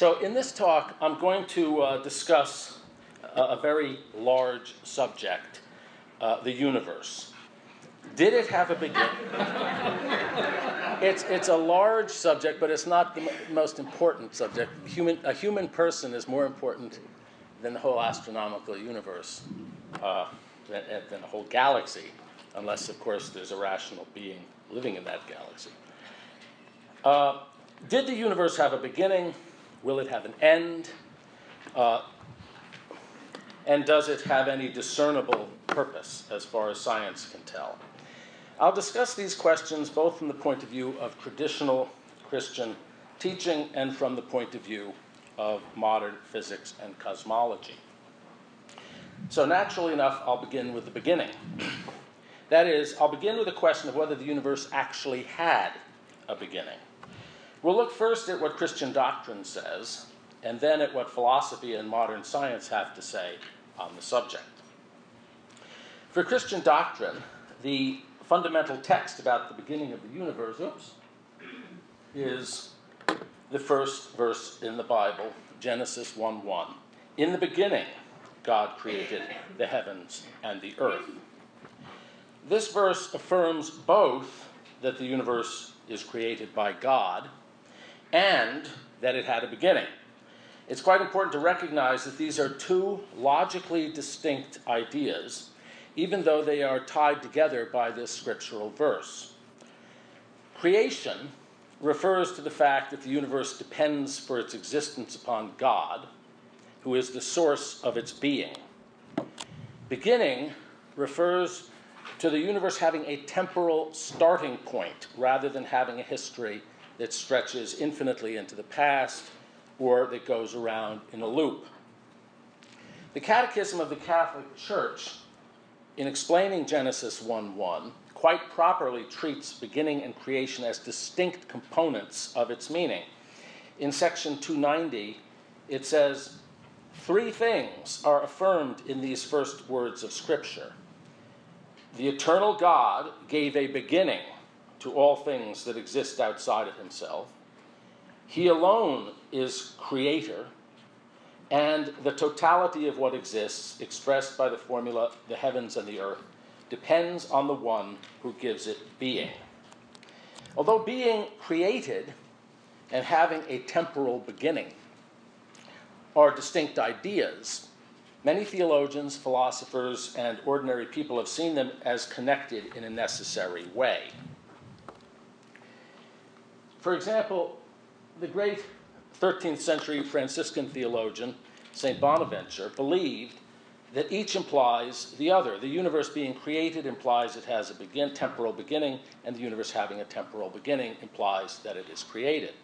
So in this talk, I'm going to discuss a very large subject, the universe. Did it have a beginning? It's a large subject, but it's not the most important subject. A human person is more important than the whole astronomical universe, than the whole galaxy, unless, of course, there's a rational being living in that galaxy. Did the universe have a beginning? Will it have an end? And does it have any discernible purpose as far as science can tell? I'll discuss these questions both from the point of view of traditional Christian teaching and from the point of view of modern physics and cosmology. So naturally enough, I'll begin with the beginning. That is, I'll begin with the question of whether the universe actually had a beginning. We'll look first at what Christian doctrine says, and then at what philosophy and modern science have to say on the subject. For Christian doctrine, the fundamental text about the beginning of the universe is the first verse in the Bible, Genesis 1:1. In the beginning, God created the heavens and the earth. This verse affirms both that the universe is created by God and that it had a beginning. It's quite important to recognize that these are two logically distinct ideas, even though they are tied together by this scriptural verse. Creation refers to the fact that the universe depends for its existence upon God, who is the source of its being. Beginning refers to the universe having a temporal starting point rather than having a history that stretches infinitely into the past or that goes around in a loop. The Catechism of the Catholic Church, in explaining Genesis 1:1, quite properly treats beginning and creation as distinct components of its meaning. In section 290, it says, "Three things are affirmed in these first words of Scripture. The eternal God gave a beginning to all things that exist outside of himself. He alone is creator, and the totality of what exists, expressed by the formula, the heavens and the earth, depends on the one who gives it being." Although being created and having a temporal beginning are distinct ideas, many theologians, philosophers, and ordinary people have seen them as connected in a necessary way. For example, the great 13th century Franciscan theologian, St. Bonaventure, believed that each implies the other. The universe being created implies it has a temporal beginning, and the universe having a temporal beginning implies that it is created.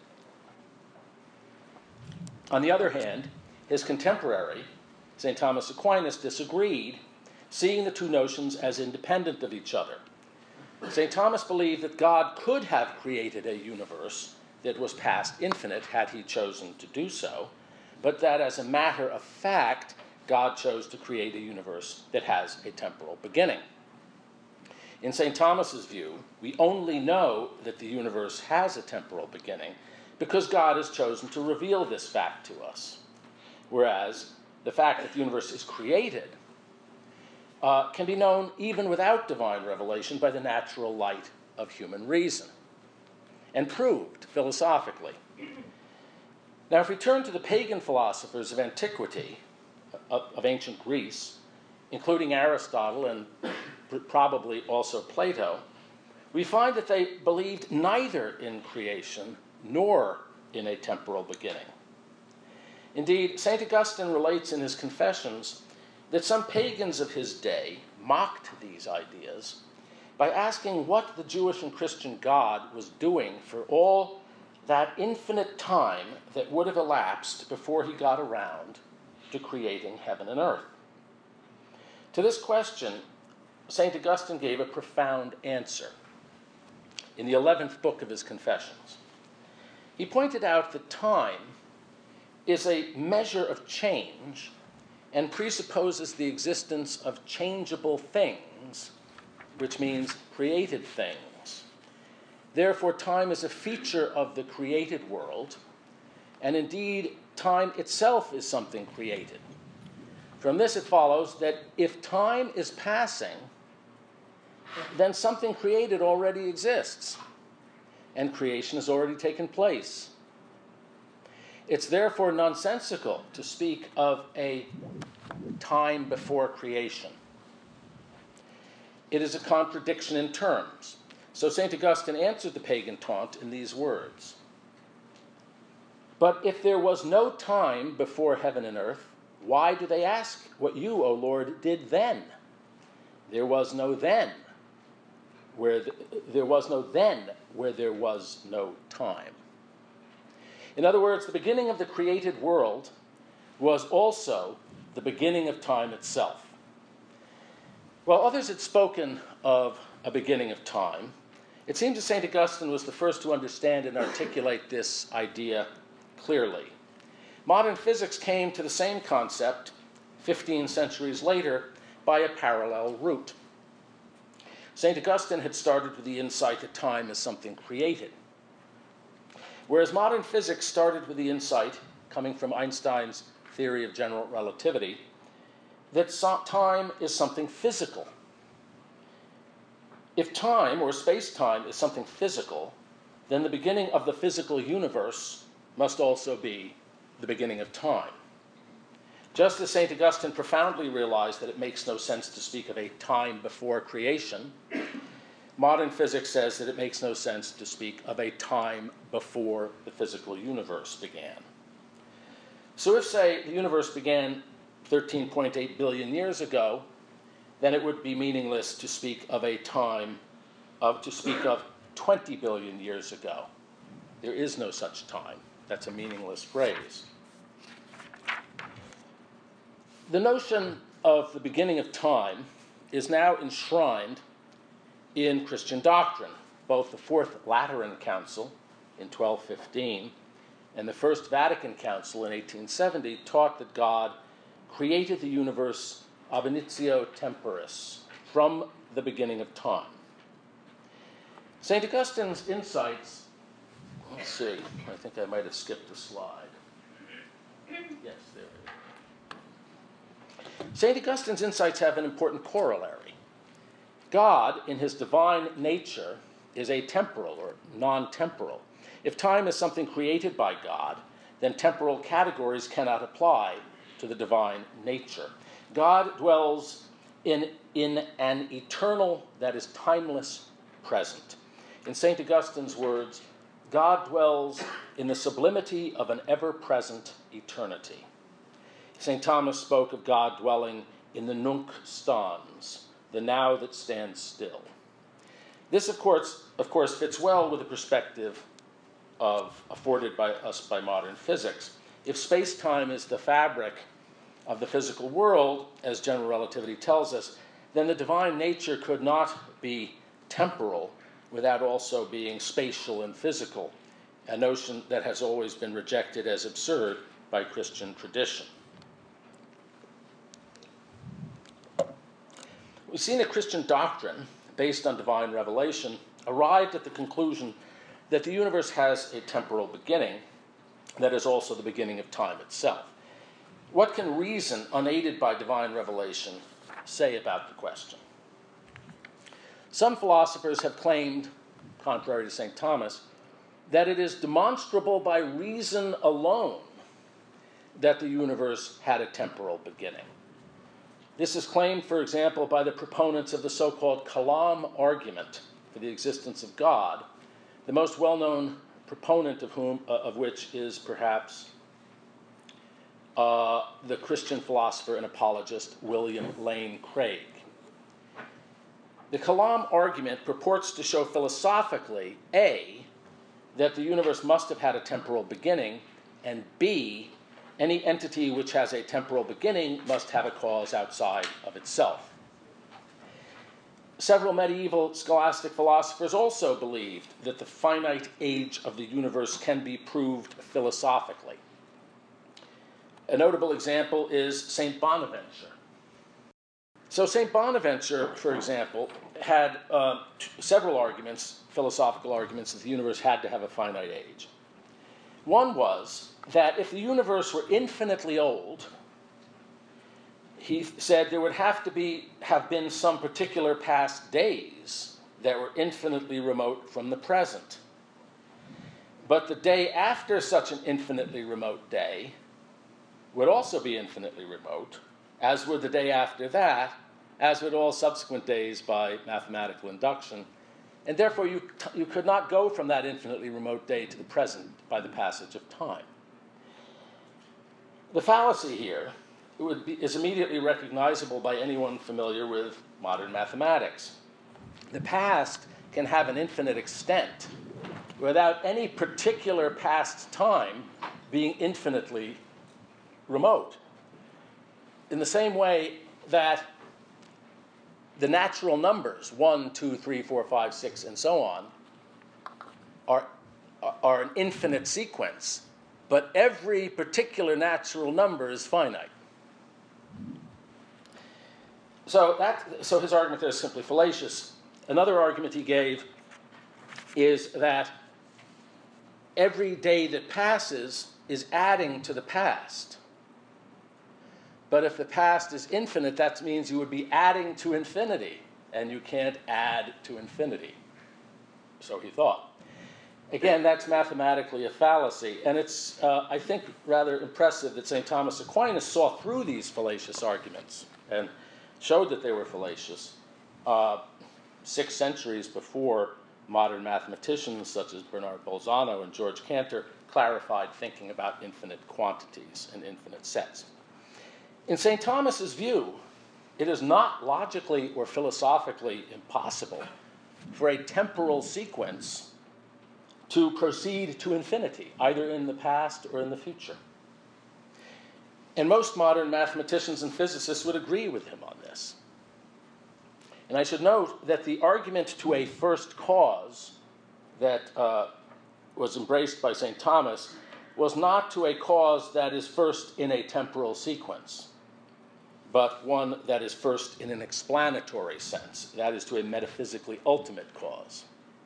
On the other hand, his contemporary, St. Thomas Aquinas, disagreed, seeing the two notions as independent of each other. St. Thomas believed that God could have created a universe that was past infinite had he chosen to do so, but that as a matter of fact, God chose to create a universe that has a temporal beginning. In St. Thomas's view, we only know that the universe has a temporal beginning because God has chosen to reveal this fact to us, whereas the fact that the universe is created can be known even without divine revelation by the natural light of human reason, and proved philosophically. Now, if we turn to the pagan philosophers of antiquity, of ancient Greece, including Aristotle and probably also Plato, we find that they believed neither in creation nor in a temporal beginning. Indeed, St. Augustine relates in his Confessions that some pagans of his day mocked these ideas by asking what the Jewish and Christian God was doing for all that infinite time that would have elapsed before he got around to creating heaven and earth. To this question, St. Augustine gave a profound answer in the 11th book of his Confessions. He pointed out that time is a measure of change and presupposes the existence of changeable things, which means created things. Therefore, time is a feature of the created world, and indeed, time itself is something created. From this it follows that if time is passing, then something created already exists, and creation has already taken place. It's therefore nonsensical to speak of a time before creation. It is a contradiction in terms. So St. Augustine answered the pagan taunt in these words: "But if there was no time before heaven and earth, why do they ask what you, O Lord, did then? There was no then where there was no time." In other words, the beginning of the created world was also the beginning of time itself. While others had spoken of a beginning of time, it seems that St. Augustine was the first to understand and articulate this idea clearly. Modern physics came to the same concept 15 centuries later by a parallel route. St. Augustine had started with the insight that time is something created, whereas modern physics started with the insight, coming from Einstein's theory of general relativity, that time is something physical. If time, or space-time, is something physical, then the beginning of the physical universe must also be the beginning of time. Just as St. Augustine profoundly realized that it makes no sense to speak of a time before creation, modern physics says that it makes no sense to speak of a time before the physical universe began. So if, say, the universe began 13.8 billion years ago, then it would be meaningless to speak of a time of 20 billion years ago. There is no such time. That's a meaningless phrase. The notion of the beginning of time is now enshrined in Christian doctrine. Both the Fourth Lateran Council in 1215 and the First Vatican Council in 1870 taught that God created the universe ab initio temporis, from the beginning of time. St. Augustine's insights, let's see, I think I might have skipped a slide. Yes, there it is. St. Augustine's insights have an important corollary. God, in his divine nature, is atemporal or non-temporal. If time is something created by God, then temporal categories cannot apply to the divine nature. God dwells in an eternal, that is timeless, present. In St. Augustine's words, God dwells in the sublimity of an ever-present eternity. St. Thomas spoke of God dwelling in the nunc stans, the now that stands still. This, of course, fits well with the perspective afforded by us by modern physics. If space-time is the fabric of the physical world, as general relativity tells us, then the divine nature could not be temporal without also being spatial and physical, a notion that has always been rejected as absurd by Christian tradition. We've seen that Christian doctrine, based on divine revelation, arrived at the conclusion that the universe has a temporal beginning that is also the beginning of time itself. What can reason, unaided by divine revelation, say about the question? Some philosophers have claimed, contrary to St. Thomas, that it is demonstrable by reason alone that the universe had a temporal beginning. This is claimed, for example, by the proponents of the so-called Kalam argument for the existence of God, the most well-known proponent of which is perhaps the Christian philosopher and apologist William Lane Craig. The Kalam argument purports to show philosophically, A, that the universe must have had a temporal beginning, and B, any entity which has a temporal beginning must have a cause outside of itself. Several medieval scholastic philosophers also believed that the finite age of the universe can be proved philosophically. A notable example is St. Bonaventure. So St. Bonaventure, for example, had several arguments, philosophical arguments, that the universe had to have a finite age. One was that if the universe were infinitely old, he said there would have been some particular past days that were infinitely remote from the present. But the day after such an infinitely remote day would also be infinitely remote, as would the day after that, as would all subsequent days by mathematical induction. And therefore, you could not go from that infinitely remote day to the present by the passage of time. The fallacy here is immediately recognizable by anyone familiar with modern mathematics. The past can have an infinite extent without any particular past time being infinitely remote. In the same way that the natural numbers, 1, 2, 3, 4, 5, 6, and so on, are an infinite sequence, but every particular natural number is finite. So his argument there is simply fallacious. Another argument he gave is that every day that passes is adding to the past. But if the past is infinite, that means you would be adding to infinity, and you can't add to infinity. So he thought. Again, that's mathematically a fallacy, and it's, I think, rather impressive that St. Thomas Aquinas saw through these fallacious arguments and showed that they were fallacious 6 centuries before modern mathematicians such as Bernard Bolzano and George Cantor clarified thinking about infinite quantities and infinite sets. In St. Thomas's view, it is not logically or philosophically impossible for a temporal sequence to proceed to infinity, either in the past or in the future. And most modern mathematicians and physicists would agree with him on this. And I should note that the argument to a first cause that was embraced by St. Thomas was not to a cause that is first in a temporal sequence, but one that is first in an explanatory sense, that is to a metaphysically ultimate cause.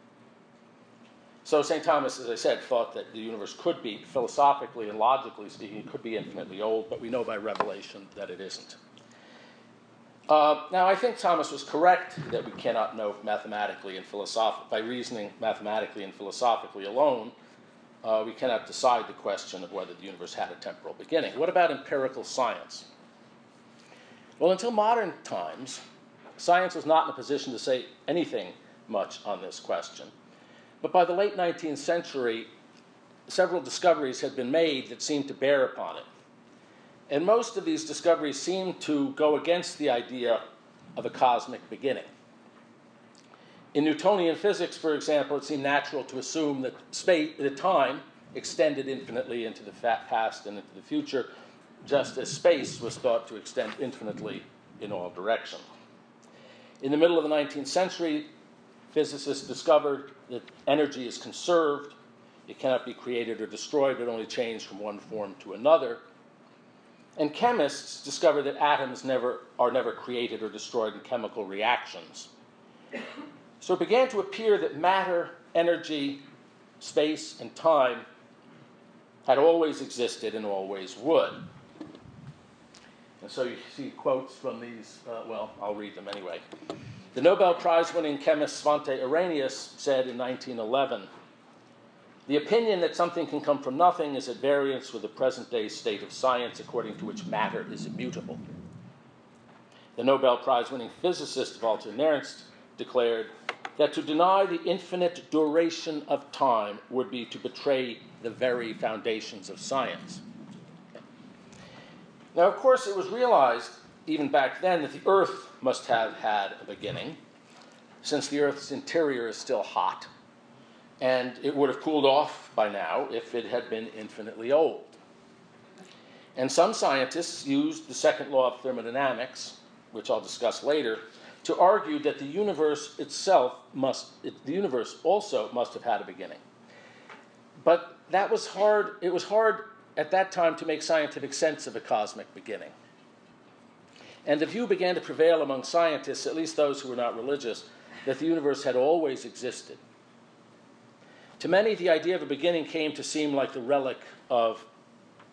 So St. Thomas, as I said, thought that the universe could be, philosophically and logically speaking, it could be infinitely old, but we know by revelation that it isn't. Now, I think Thomas was correct that we cannot know mathematically and by reasoning mathematically and philosophically alone, we cannot decide the question of whether the universe had a temporal beginning. What about empirical science? Well, until modern times, science was not in a position to say anything much on this question. But by the late 19th century, several discoveries had been made that seemed to bear upon it. And most of these discoveries seemed to go against the idea of a cosmic beginning. In Newtonian physics, for example, it seemed natural to assume that time extended infinitely into the past and into the future, just as space was thought to extend infinitely in all directions. In the middle of the 19th century, physicists discovered that energy is conserved. It cannot be created or destroyed, but only changed from one form to another. And chemists discovered that atoms are never created or destroyed in chemical reactions. So it began to appear that matter, energy, space, and time had always existed and always would. And so you see quotes from these, I'll read them anyway. The Nobel Prize-winning chemist Svante Arrhenius said in 1911, "The opinion that something can come from nothing is at variance with the present-day state of science according to which matter is immutable." The Nobel Prize-winning physicist Walter Nernst declared that to deny the infinite duration of time would be to betray the very foundations of science. Now, of course, it was realized even back then that the Earth must have had a beginning, since the Earth's interior is still hot, and it would have cooled off by now if it had been infinitely old. And some scientists used the second law of thermodynamics, which I'll discuss later, to argue that the universe also must have had a beginning. But that was hard. It was hard at that time to make scientific sense of a cosmic beginning. And the view began to prevail among scientists, at least those who were not religious, that the universe had always existed. To many, the idea of a beginning came to seem like the relic of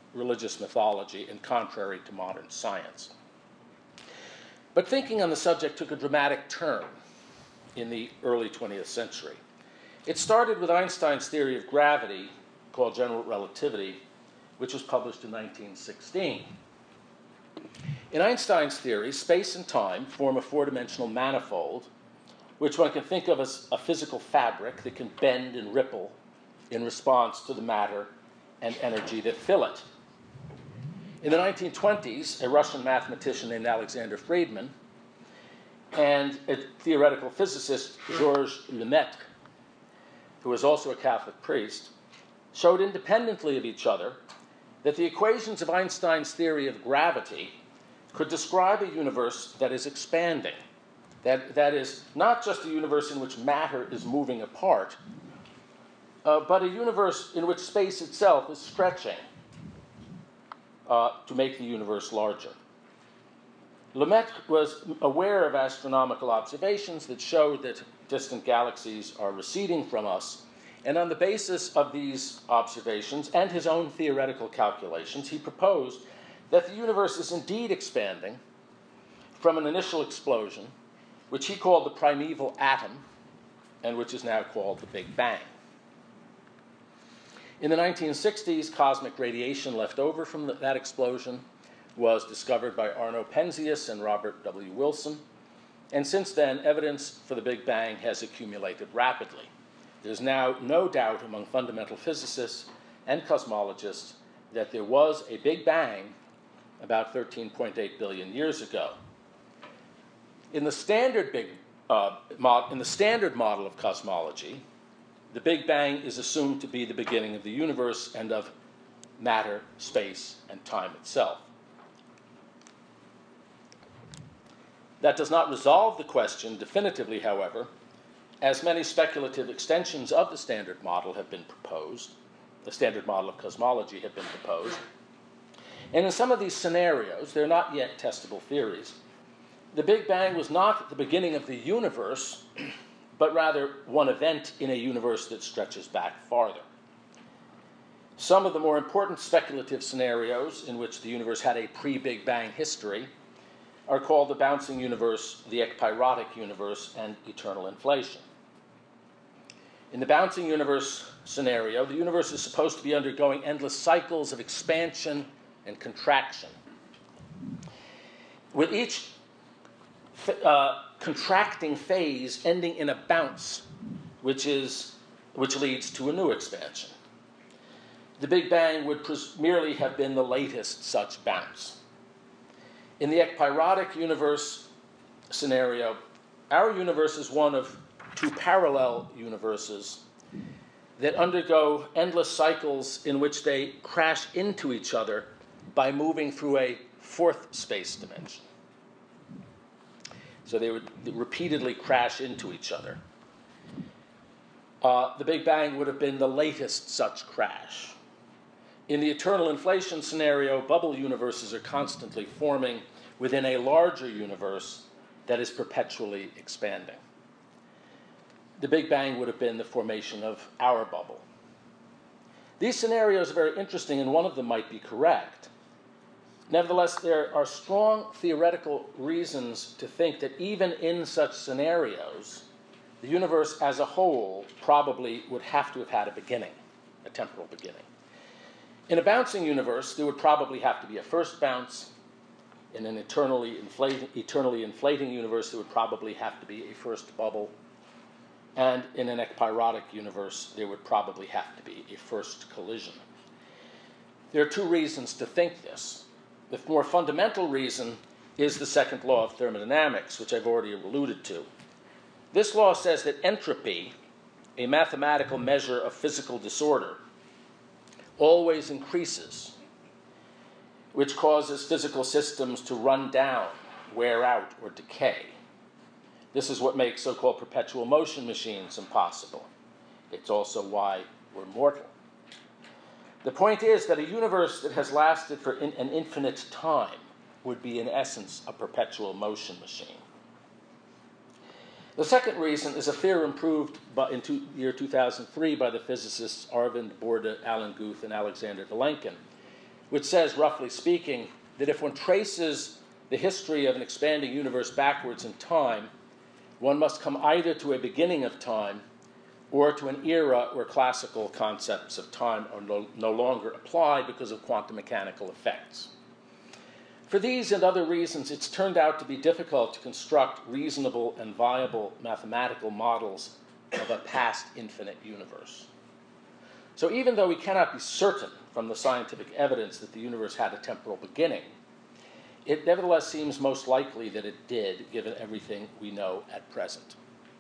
religious mythology and contrary to modern science. But thinking on the subject took a dramatic turn in the early 20th century. It started with Einstein's theory of gravity, called general relativity, which was published in 1916. In Einstein's theory, space and time form a four-dimensional manifold, which one can think of as a physical fabric that can bend and ripple in response to the matter and energy that fill it. In the 1920s, a Russian mathematician named Alexander Friedman and a theoretical physicist, Georges Lemaitre, who was also a Catholic priest, showed independently of each other that the equations of Einstein's theory of gravity could describe a universe that is expanding. That is, not just a universe in which matter is moving apart, but a universe in which space itself is stretching to make the universe larger. Lemaitre was aware of astronomical observations that showed that distant galaxies are receding from us, and on the basis of these observations and his own theoretical calculations, he proposed that the universe is indeed expanding from an initial explosion, which he called the primeval atom, and which is now called the Big Bang. In the 1960s, cosmic radiation left over from that explosion was discovered by Arno Penzias and Robert W. Wilson, and since then, evidence for the Big Bang has accumulated rapidly. There's now no doubt among fundamental physicists and cosmologists that there was a Big Bang about 13.8 billion years ago. In the standard model of cosmology, the Big Bang is assumed to be the beginning of the universe and of matter, space, and time itself. That does not resolve the question definitively, however, as many speculative extensions of the standard model have been proposed, the standard model of cosmology have been proposed. And in some of these scenarios, they're not yet testable theories, the Big Bang was not the beginning of the universe, but rather one event in a universe that stretches back farther. Some of the more important speculative scenarios in which the universe had a pre-Big Bang history are called the bouncing universe, the ekpyrotic universe, and eternal inflation. In the bouncing universe scenario, the universe is supposed to be undergoing endless cycles of expansion and contraction, with each contracting phase ending in a bounce, which leads to a new expansion. The Big Bang would merely have been the latest such bounce. In the ekpyrotic universe scenario, our universe is one of two parallel universes that undergo endless cycles in which they crash into each other by moving through a fourth space dimension. So they would repeatedly crash into each other. The Big Bang would have been the latest such crash. In the eternal inflation scenario, bubble universes are constantly forming within a larger universe that is perpetually expanding. The Big Bang would have been the formation of our bubble. These scenarios are very interesting, and one of them might be correct. Nevertheless, there are strong theoretical reasons to think that even in such scenarios, the universe as a whole probably would have to have had a beginning, a temporal beginning. In a bouncing universe, there would probably have to be a first bounce. In an eternally inflating universe, there would probably have to be a first bubble. And in an ekpyrotic universe, there would probably have to be a first collision. There are two reasons to think this. The more fundamental reason is the second law of thermodynamics, which I've already alluded to. This law says that entropy, a mathematical measure of physical disorder, always increases, which causes physical systems to run down, wear out, or decay. This is what makes so-called perpetual motion machines impossible. It's also why we're mortal. The point is that a universe that has lasted for an infinite time would be, in essence, a perpetual motion machine. The second reason is a theorem proved in year 2003 by the physicists Arvind Borde, Alan Guth, and Alexander Vilenkin, which says, roughly speaking, that if one traces the history of an expanding universe backwards in time, one must come either to a beginning of time or to an era where classical concepts of time are no longer apply because of quantum mechanical effects. For these and other reasons, it's turned out to be difficult to construct reasonable and viable mathematical models of a past infinite universe. So even though we cannot be certain from the scientific evidence that the universe had a temporal beginning, it nevertheless seems most likely that it did, given everything we know at present.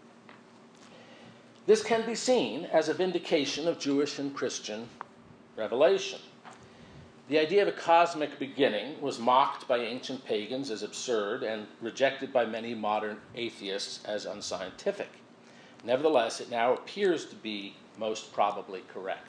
This can be seen as a vindication of Jewish and Christian revelation. The idea of a cosmic beginning was mocked by ancient pagans as absurd and rejected by many modern atheists as unscientific. Nevertheless, it now appears to be most probably correct.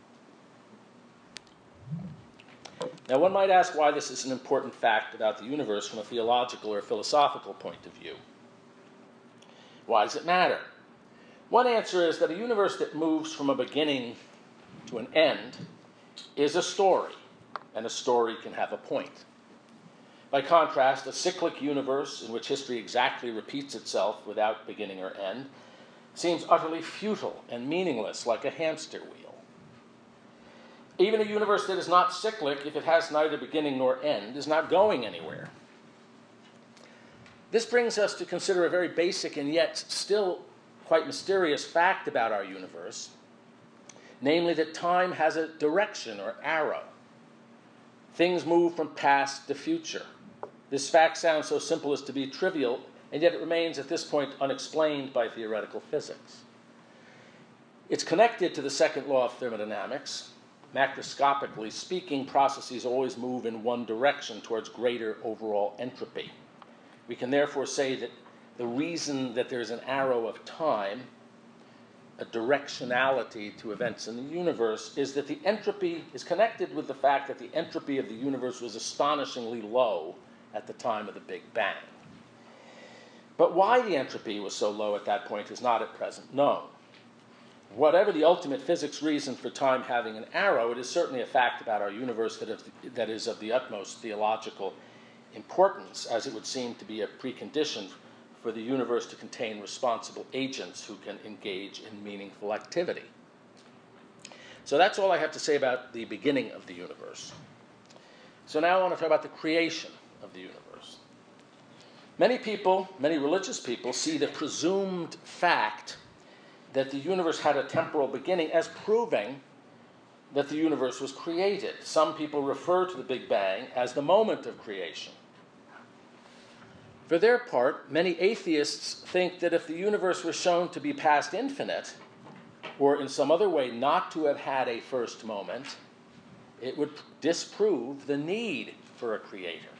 Now, one might ask why this is an important fact about the universe from a theological or philosophical point of view. Why does it matter? One answer is that a universe that moves from a beginning to an end is a story, and a story can have a point. By contrast, a cyclic universe in which history exactly repeats itself without beginning or end seems utterly futile and meaningless, like a hamster wheel. Even a universe that is not cyclic, if it has neither beginning nor end, is not going anywhere. This brings us to consider a very basic and yet still quite mysterious fact about our universe, namely that time has a direction or arrow. Things move from past to future. This fact sounds so simple as to be trivial, and yet it remains at this point unexplained by theoretical physics. It's connected to the second law of thermodynamics. Macroscopically speaking, processes always move in one direction towards greater overall entropy. We can therefore say that the reason that there's an arrow of time, a directionality to events in the universe, is that the entropy is connected with the fact that the entropy of the universe was astonishingly low at the time of the Big Bang. But why the entropy was so low at that point is not at present known. Whatever the ultimate physics reason for time having an arrow, it is certainly a fact about our universe that is of the utmost theological importance, as it would seem to be a precondition for the universe to contain responsible agents who can engage in meaningful activity. So that's all I have to say about the beginning of the universe. So now I want to talk about the creation of the universe. Many people, many religious people, see the presumed fact that the universe had a temporal beginning as proving that the universe was created. Some people refer to the Big Bang as the moment of creation. For their part, many atheists think that if the universe was shown to be past infinite, or in some other way not to have had a first moment, it would disprove the need for a creator.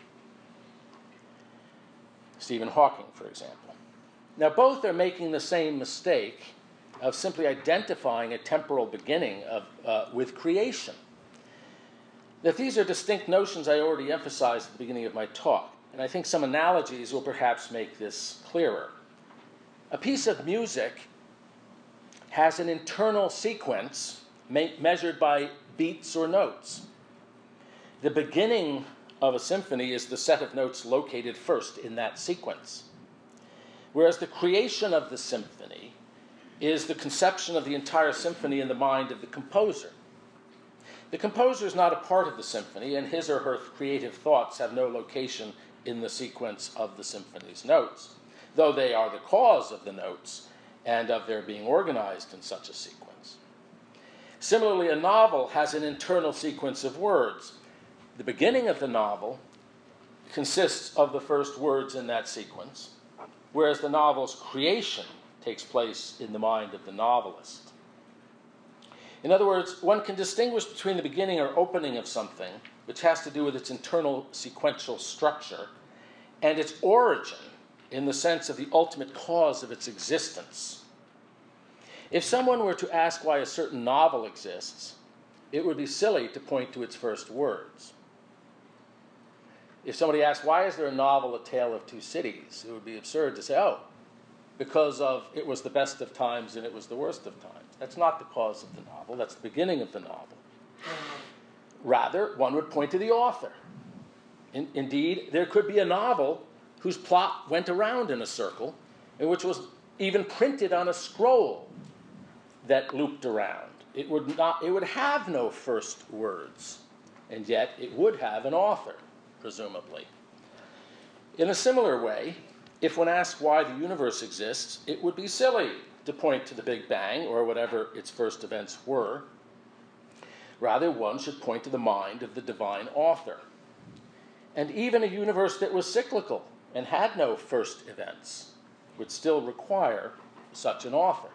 Stephen Hawking, for example. Now, both are making the same mistake of simply identifying a temporal beginning with creation. That these are distinct notions I already emphasized at the beginning of my talk. And I think some analogies will perhaps make this clearer. A piece of music has an internal sequence measured by beats or notes. The beginning of a symphony is the set of notes located first in that sequence. Whereas the creation of the symphony is the conception of the entire symphony in the mind of the composer. The composer is not a part of the symphony, and his or her creative thoughts have no location in the sequence of the symphony's notes, though they are the cause of the notes and of their being organized in such a sequence. Similarly, a novel has an internal sequence of words. The beginning of the novel consists of the first words in that sequence, whereas the novel's creation takes place in the mind of the novelist. In other words, one can distinguish between the beginning or opening of something, which has to do with its internal sequential structure, and its origin in the sense of the ultimate cause of its existence. If someone were to ask why a certain novel exists, it would be silly to point to its first words. If somebody asked, why is there a novel, A Tale of Two Cities? It would be absurd to say, oh, because of it was the best of times and it was the worst of times. That's not the cause of the novel. That's the beginning of the novel. Rather, one would point to the author. Indeed, there could be a novel whose plot went around in a circle, and which was even printed on a scroll that looped around. It would have no first words, and yet it would have an author, presumably. In a similar way, if one asked why the universe exists, it would be silly to point to the Big Bang or whatever its first events were. Rather, one should point to the mind of the divine author. And even a universe that was cyclical and had no first events would still require such an author.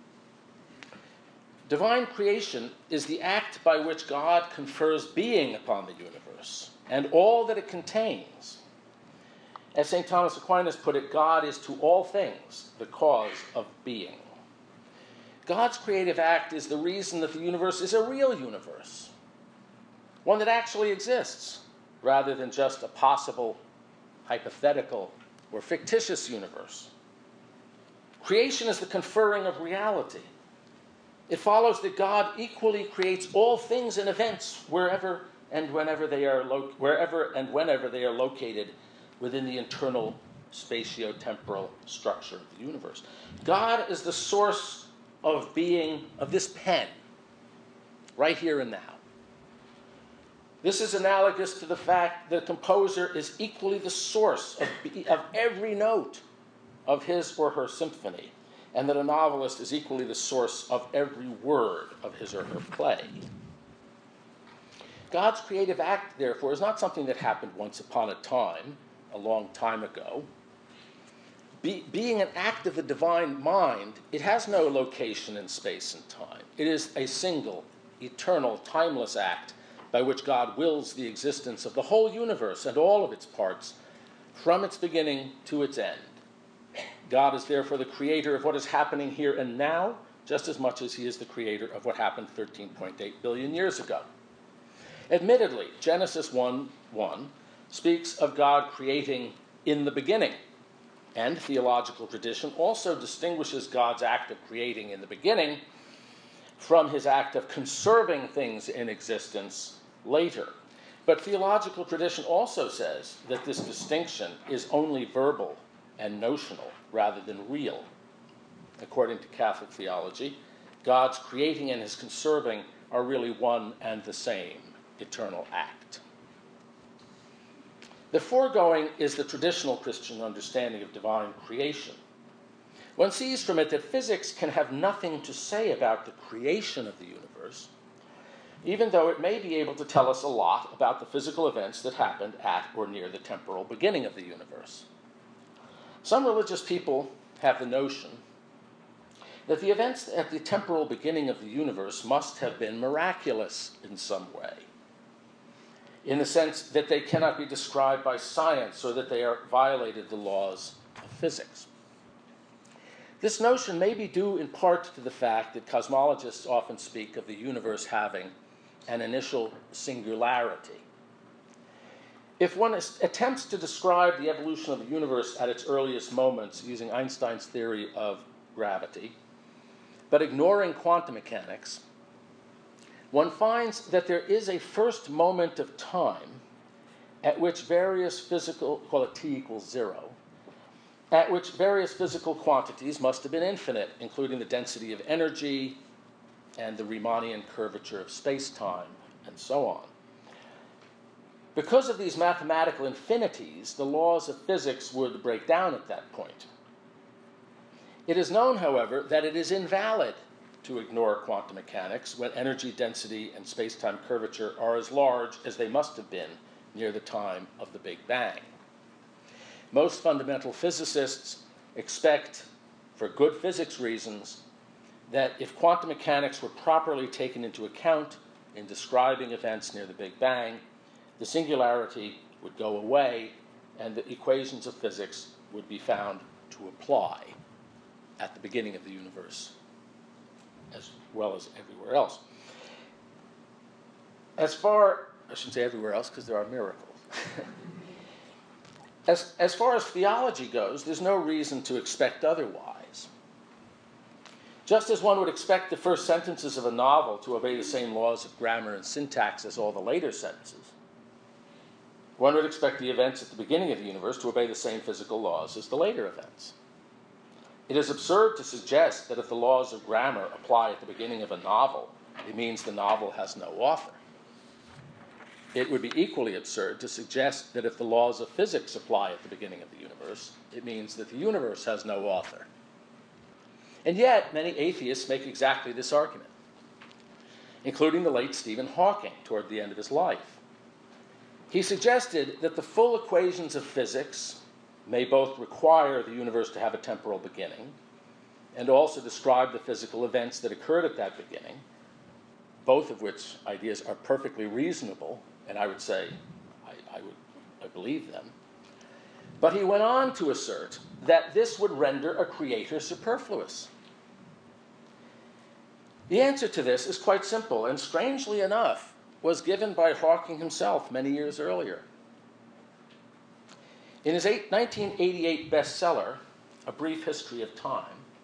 Divine creation is the act by which God confers being upon the universe and all that it contains. As St. Thomas Aquinas put it, God is to all things the cause of being. God's creative act is the reason that the universe is a real universe, one that actually exists, rather than just a possible, hypothetical, or fictitious universe. Creation is the conferring of reality. It follows that God equally creates all things and events wherever and whenever they are located within the internal spatio-temporal structure of the universe. God is the source of being of this pen, right here and now. This is analogous to the fact that the composer is equally the source of every note of his or her symphony, and that a novelist is equally the source of every word of his or her play. God's creative act, therefore, is not something that happened once upon a time, a long time ago. Being an act of the divine mind, it has no location in space and time. It is a single, eternal, timeless act by which God wills the existence of the whole universe and all of its parts from its beginning to its end. God is therefore the creator of what is happening here and now, just as much as he is the creator of what happened 13.8 billion years ago. Admittedly, Genesis 1:1 speaks of God creating in the beginning, and theological tradition also distinguishes God's act of creating in the beginning from his act of conserving things in existence later. But theological tradition also says that this distinction is only verbal and notional rather than real. According to Catholic theology, God's creating and his conserving are really one and the same eternal act. The foregoing is the traditional Christian understanding of divine creation. One sees from it that physics can have nothing to say about the creation of the universe, even though it may be able to tell us a lot about the physical events that happened at or near the temporal beginning of the universe. Some religious people have the notion that the events at the temporal beginning of the universe must have been miraculous in some way, in the sense that they cannot be described by science or that they violated the laws of physics. This notion may be due in part to the fact that cosmologists often speak of the universe having an initial singularity. If one attempts to describe the evolution of the universe at its earliest moments using Einstein's theory of gravity, but ignoring quantum mechanics, one finds that there is a first moment of time at which various physical, call it t equals 0, at which various physical quantities must have been infinite, including the density of energy and the Riemannian curvature of space-time, and so on. Because of these mathematical infinities, the laws of physics would break down at that point. It is known, however, that it is invalid to ignore quantum mechanics when energy density and space-time curvature are as large as they must have been near the time of the Big Bang. Most fundamental physicists expect, for good physics reasons, that if quantum mechanics were properly taken into account in describing events near the Big Bang, the singularity would go away and the equations of physics would be found to apply at the beginning of the universe as well as everywhere else. I shouldn't say everywhere else because there are miracles. As far as theology goes, there's no reason to expect otherwise. Just as one would expect the first sentences of a novel to obey the same laws of grammar and syntax as all the later sentences, one would expect the events at the beginning of the universe to obey the same physical laws as the later events. It is absurd to suggest that if the laws of grammar apply at the beginning of a novel, it means the novel has no author. It would be equally absurd to suggest that if the laws of physics apply at the beginning of the universe, it means that the universe has no author. And yet, many atheists make exactly this argument, including the late Stephen Hawking toward the end of his life. He suggested that the full equations of physics may both require the universe to have a temporal beginning and also describe the physical events that occurred at that beginning, both of which ideas are perfectly reasonable, and I would say I believe them. But he went on to assert that this would render a creator superfluous. The answer to this is quite simple, and strangely enough, was given by Hawking himself many years earlier. In his 1988 bestseller, A Brief History of Time,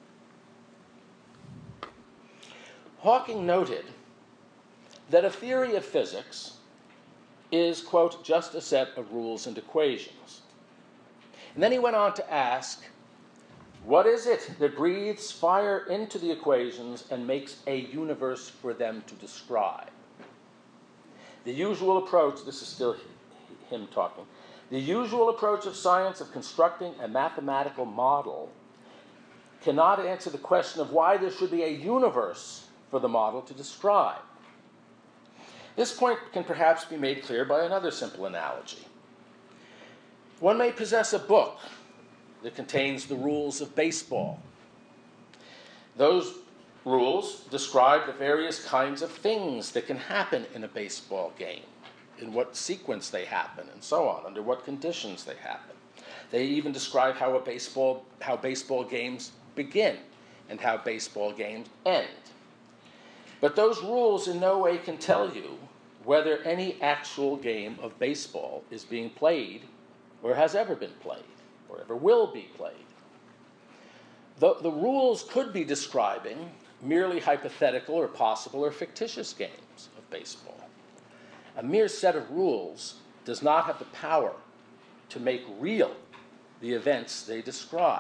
Hawking noted that a theory of physics is, quote, just a set of rules and equations. And then he went on to ask, what is it that breathes fire into the equations and makes a universe for them to describe? The usual approach, this is still him talking, the usual approach of science of constructing a mathematical model cannot answer the question of why there should be a universe for the model to describe. This point can perhaps be made clear by another simple analogy. One may possess a book that contains the rules of baseball. Those rules describe the various kinds of things that can happen in a baseball game, in what sequence they happen, and so on, under what conditions they happen. They even describe how baseball games begin and how baseball games end. But those rules in no way can tell you whether any actual game of baseball is being played or has ever been played or ever will be played. The rules could be describing merely hypothetical or possible or fictitious games of baseball. A mere set of rules does not have the power to make real the events they describe.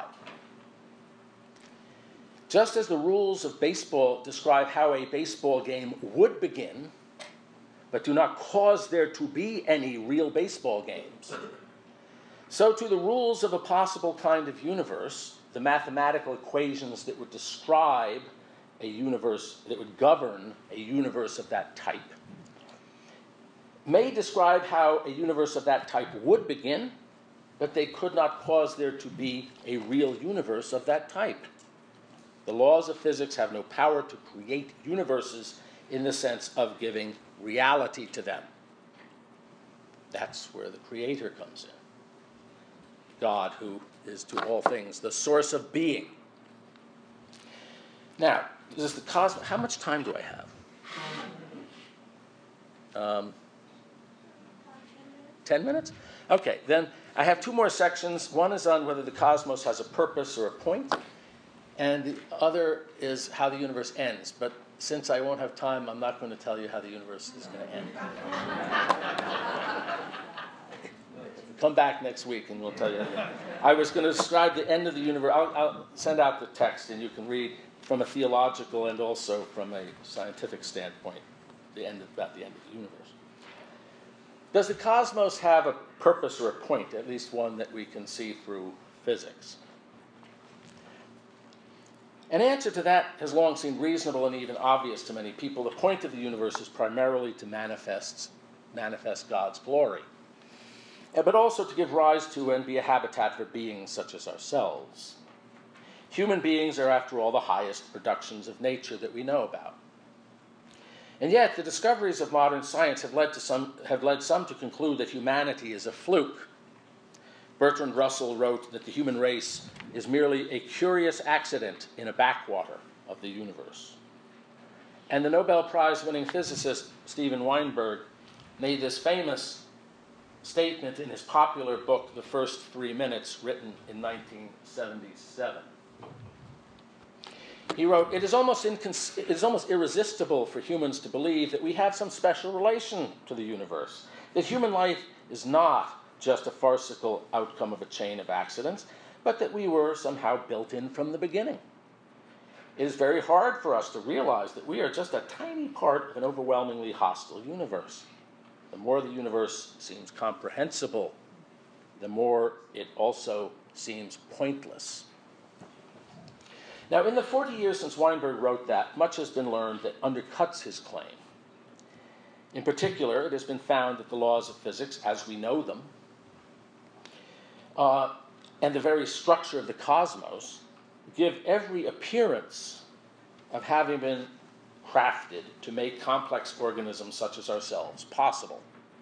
Just as the rules of baseball describe how a baseball game would begin, but do not cause there to be any real baseball games, so too the rules of a possible kind of universe, the mathematical equations that would describe a universe, that would govern a universe of that type, may describe how a universe of that type would begin, but they could not cause there to be a real universe of that type. The laws of physics have no power to create universes in the sense of giving reality to them. That's where the creator comes in. God, who is to all things the source of being. Now, this is the cosmos. How much time do I have? 10 minutes? Okay, then I have two more sections. One is on whether the cosmos has a purpose or a point, and the other is how the universe ends. But since I won't have time, I'm not going to tell you how the universe is going to end. Come back next week and we'll tell you. I was going to describe the end of the universe. I'll send out the text and you can read from a theological and also from a scientific standpoint about the end of the universe. Does the cosmos have a purpose or a point, at least one that we can see through physics? An answer to that has long seemed reasonable and even obvious to many people. The point of the universe is primarily to manifest God's glory, but also to give rise to and be a habitat for beings such as ourselves. Human beings are, after all, the highest productions of nature that we know about. And yet, the discoveries of modern science have led some to conclude that humanity is a fluke. Bertrand Russell wrote that the human race is merely a curious accident in a backwater of the universe. And the Nobel Prize-winning physicist Steven Weinberg made this famous statement in his popular book, The First 3 Minutes, written in 1977. He wrote, it is almost irresistible for humans to believe that we have some special relation to the universe, that human life is not just a farcical outcome of a chain of accidents, but that we were somehow built in from the beginning. It is very hard for us to realize that we are just a tiny part of an overwhelmingly hostile universe. The more the universe seems comprehensible, the more it also seems pointless. Now, in the 40 years since Weinberg wrote that, much has been learned that undercuts his claim. In particular, it has been found that the laws of physics, as we know them, and the very structure of the cosmos, give every appearance of having been crafted to make complex organisms such as ourselves possible.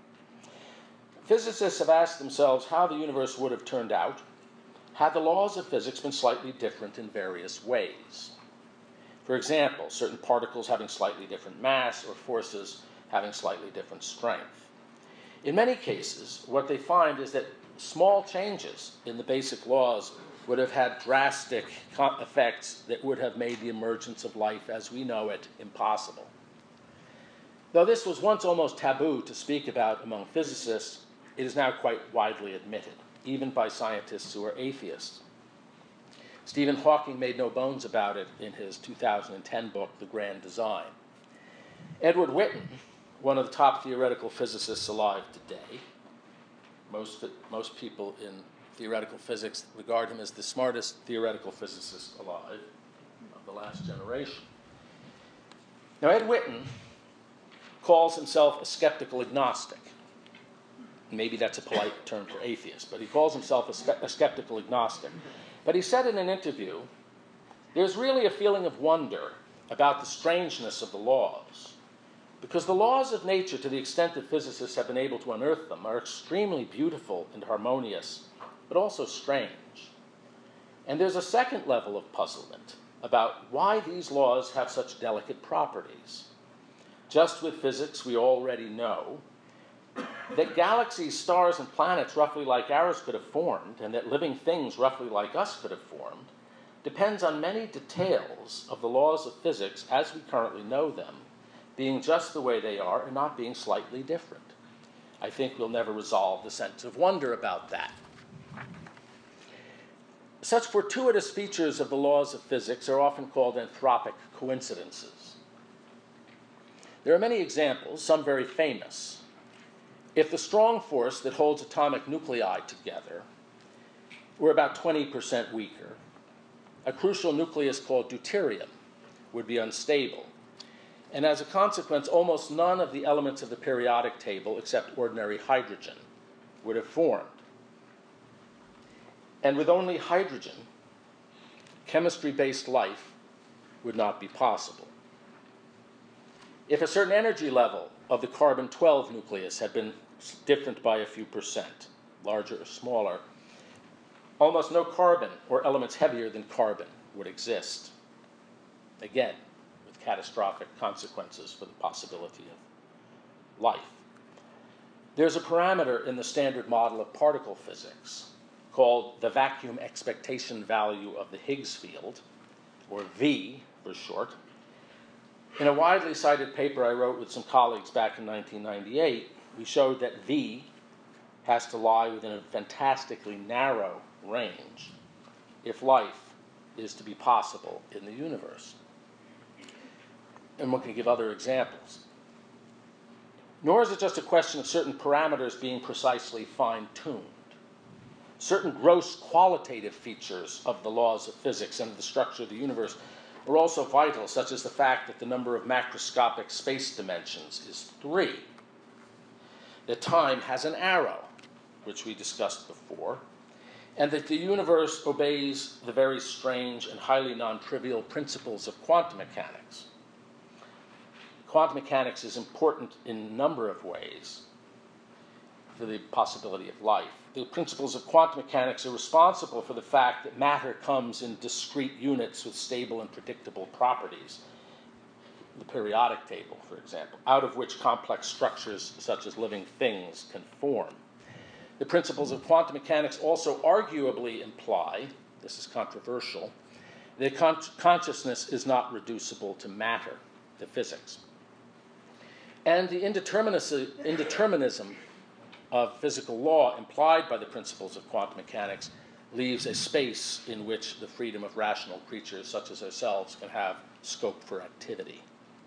Physicists have asked themselves how the universe would have turned out had the laws of physics been slightly different in various ways. For example, certain particles having slightly different mass or forces having slightly different strength. In many cases, what they find is that small changes in the basic laws would have had drastic effects that would have made the emergence of life as we know it impossible. Though this was once almost taboo to speak about among physicists, it is now quite widely admitted, even by scientists who are atheists. Stephen Hawking made no bones about it in his 2010 book, The Grand Design. Edward Witten, one of the top theoretical physicists alive today, most people in theoretical physics regard him as the smartest theoretical physicist alive of the last generation. Now, Ed Witten calls himself a skeptical agnostic. Maybe that's a polite term for atheist, but he calls himself a skeptical agnostic. But he said in an interview, there's really a feeling of wonder about the strangeness of the laws, because the laws of nature, to the extent that physicists have been able to unearth them, are extremely beautiful and harmonious, but also strange. And there's a second level of puzzlement about why these laws have such delicate properties. Just with physics, we already know that galaxies, stars, and planets roughly like ours could have formed, and that living things roughly like us could have formed, depends on many details of the laws of physics as we currently know them, being just the way they are and not being slightly different. I think we'll never resolve the sense of wonder about that. Such fortuitous features of the laws of physics are often called anthropic coincidences. There are many examples, some very famous. If the strong force that holds atomic nuclei together were about 20% weaker, a crucial nucleus called deuterium would be unstable. And as a consequence, almost none of the elements of the periodic table, except ordinary hydrogen, would have formed. And with only hydrogen, chemistry-based life would not be possible. If a certain energy level of the carbon-12 nucleus had been different by a few percent, larger or smaller, almost no carbon or elements heavier than carbon would exist. Again, with catastrophic consequences for the possibility of life. There's a parameter in the standard model of particle physics called the vacuum expectation value of the Higgs field, or V for short. In a widely cited paper I wrote with some colleagues back in 1998, we showed that V has to lie within a fantastically narrow range if life is to be possible in the universe. And one can give other examples. Nor is it just a question of certain parameters being precisely fine-tuned. Certain gross qualitative features of the laws of physics and of the structure of the universe are also vital, such as the fact that the number of macroscopic space dimensions is 3. That time has an arrow, which we discussed before, and that the universe obeys the very strange and highly non-trivial principles of quantum mechanics. Quantum mechanics is important in a number of ways for the possibility of life. The principles of quantum mechanics are responsible for the fact that matter comes in discrete units with stable and predictable properties, the periodic table, for example, out of which complex structures such as living things can form. The principles of quantum mechanics also arguably imply, this is controversial, that consciousness is not reducible to matter, to physics. And the indeterminism of physical law implied by the principles of quantum mechanics leaves a space in which the freedom of rational creatures such as ourselves can have scope for activity.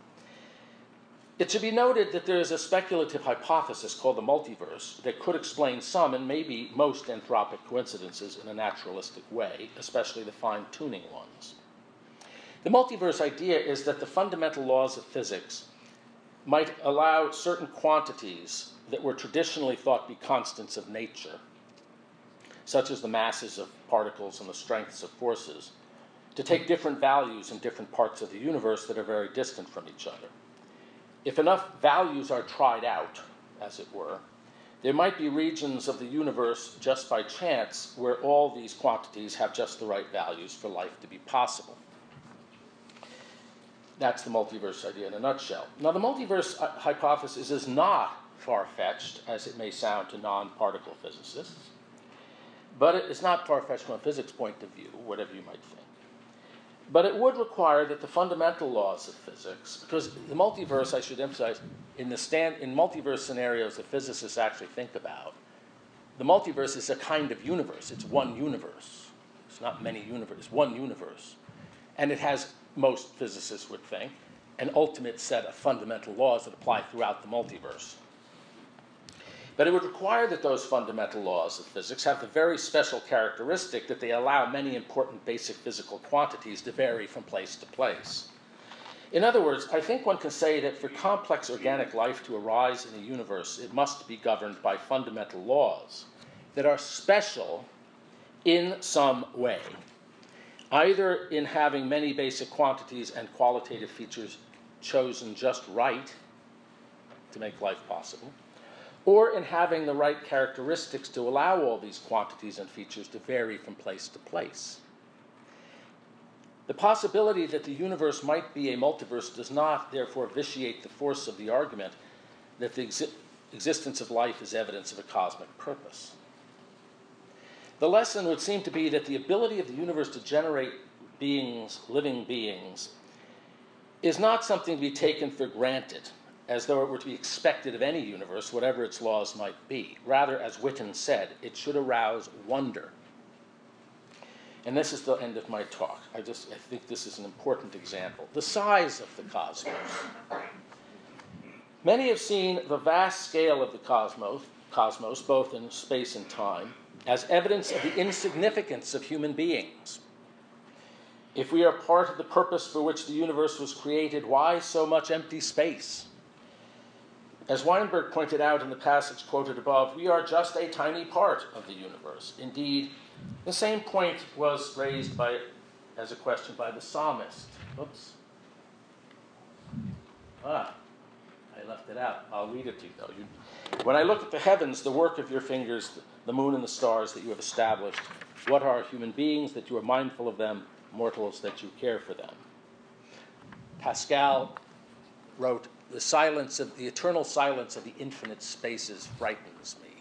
It should be noted that there is a speculative hypothesis called the multiverse that could explain some and maybe most anthropic coincidences in a naturalistic way, especially the fine-tuning ones. The multiverse idea is that the fundamental laws of physics might allow certain quantities that were traditionally thought to be constants of nature, such as the masses of particles and the strengths of forces, to take different values in different parts of the universe that are very distant from each other. If enough values are tried out, as it were, there might be regions of the universe just by chance where all these quantities have just the right values for life to be possible. That's the multiverse idea in a nutshell. Now, the multiverse hypothesis is not far-fetched, as it may sound to non-particle physicists, but it is not far-fetched from a physics point of view, whatever you might think. But it would require that the fundamental laws of physics, because the multiverse, I should emphasize, in multiverse scenarios that physicists actually think about, the multiverse is a kind of universe. It's one universe. It's not many universes. It's one universe. And it has, most physicists would think, an ultimate set of fundamental laws that apply throughout the multiverse. But it would require that those fundamental laws of physics have the very special characteristic that they allow many important basic physical quantities to vary from place to place. In other words, I think one can say that for complex organic life to arise in the universe, it must be governed by fundamental laws that are special in some way, either in having many basic quantities and qualitative features chosen just right to make life possible, or in having the right characteristics to allow all these quantities and features to vary from place to place. The possibility that the universe might be a multiverse does not, therefore, vitiate the force of the argument that the existence of life is evidence of a cosmic purpose. The lesson would seem to be that the ability of the universe to generate beings, living beings, is not something to be taken for granted, as though it were to be expected of any universe, whatever its laws might be. Rather, as Witten said, it should arouse wonder. And this is the end of my talk. I think this is an important example. The size of the cosmos. Many have seen the vast scale of the cosmos, both in space and time, as evidence of the insignificance of human beings. If we are part of the purpose for which the universe was created, why so much empty space? As Weinberg pointed out in the passage quoted above, we are just a tiny part of the universe. Indeed, the same point was raised as a question by the psalmist. Oops. I left it out. I'll read it to you, though. When I look at the heavens, the work of your fingers, the moon and the stars that you have established, what are human beings that you are mindful of them, mortals that you care for them? Pascal wrote, the eternal silence of the infinite spaces frightens me.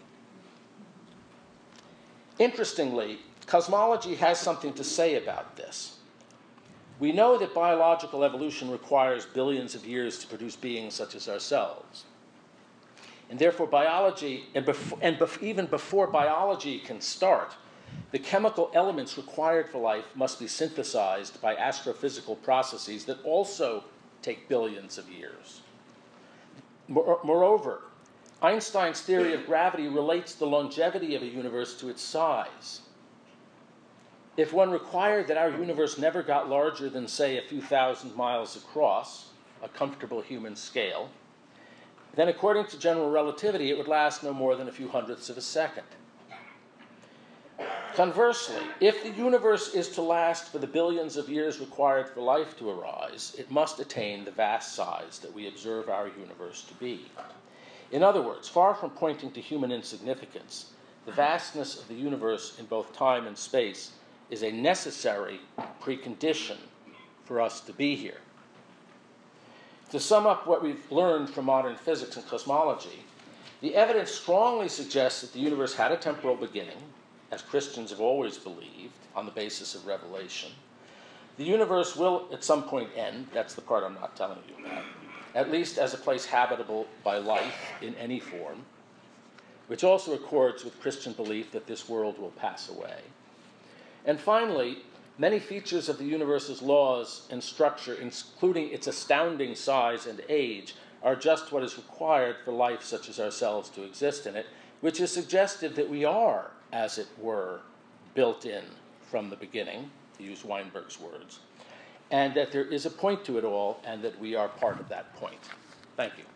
Interestingly, cosmology has something to say about this. We know that biological evolution requires billions of years to produce beings such as ourselves. And therefore biology, even before biology can start, the chemical elements required for life must be synthesized by astrophysical processes that also take billions of years. Moreover, Einstein's theory of gravity relates the longevity of a universe to its size. If one required that our universe never got larger than, say, a few thousand miles across, a comfortable human scale, then according to general relativity, it would last no more than a few hundredths of a second. Conversely, if the universe is to last for the billions of years required for life to arise, it must attain the vast size that we observe our universe to be. In other words, far from pointing to human insignificance, the vastness of the universe in both time and space is a necessary precondition for us to be here. To sum up what we've learned from modern physics and cosmology, the evidence strongly suggests that the universe had a temporal beginning, as Christians have always believed, on the basis of revelation, The universe will at some point end. That's the part I'm not telling you about. At least as a place habitable by life in any form, which also accords with Christian belief that this world will pass away. And finally, many features of the universe's laws and structure, including its astounding size and age, are just what is required for life such as ourselves to exist in it, which is suggestive that we are, as it were, built in from the beginning, to use Weinberg's words, and that there is a point to it all, and that we are part of that point. Thank you.